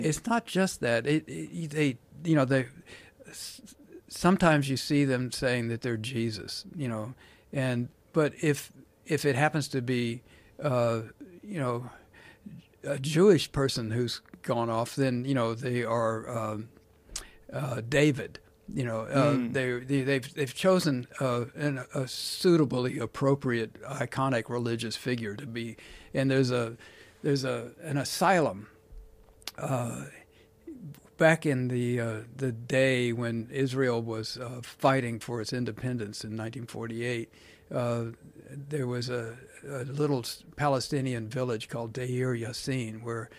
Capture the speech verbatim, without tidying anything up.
it's not just that. It, it, they, you know, they. Sometimes you see them saying that they're Jesus, you know, and but if if it happens to be, uh, you know, a Jewish person who's gone off, then you know they are um, uh, David. You know, uh, mm. they, they they've they've chosen uh, an, a suitably appropriate, iconic religious figure to be. And there's a there's a an asylum. Uh, back in the uh, the day when Israel was uh, fighting for its independence in nineteen forty-eight, uh, there was a, a little Palestinian village called Deir Yassin, where